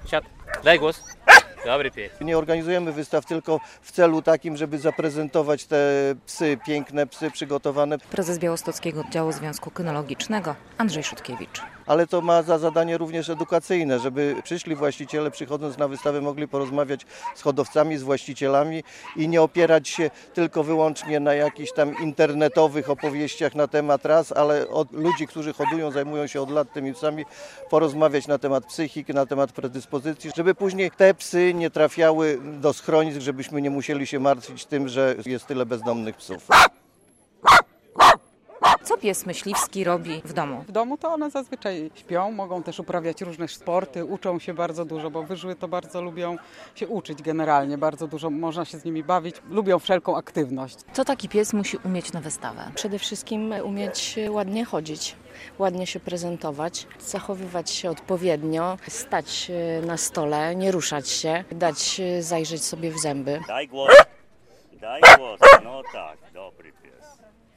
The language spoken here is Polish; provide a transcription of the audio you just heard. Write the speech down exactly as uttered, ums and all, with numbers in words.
Siad, daj głos. Dobry pies. Nie organizujemy wystaw tylko w celu takim, żeby zaprezentować te psy, piękne psy przygotowane. Prezes Białostockiego Oddziału Związku Kynologicznego Andrzej Szutkiewicz. Ale to ma za zadanie również edukacyjne, żeby przyszli właściciele, przychodząc na wystawę, mogli porozmawiać z hodowcami, z właścicielami i nie opierać się tylko wyłącznie na jakichś tam internetowych opowieściach na temat ras, ale od ludzi, którzy hodują, zajmują się od lat tymi psami, porozmawiać na temat psychiki, na temat predyspozycji, żeby później te psy nie trafiały do schronisk, żebyśmy nie musieli się martwić tym, że jest tyle bezdomnych psów. Co pies myśliwski robi w domu? W domu to one zazwyczaj śpią, mogą też uprawiać różne sporty, uczą się bardzo dużo, bo wyżły to bardzo lubią się uczyć generalnie, bardzo dużo można się z nimi bawić, lubią wszelką aktywność. Co taki pies musi umieć na wystawę? Przede wszystkim umieć ładnie chodzić, ładnie się prezentować, zachowywać się odpowiednio, stać na stole, nie ruszać się, dać zajrzeć sobie w zęby. Daj głos, daj głos, no tak, dobry pies.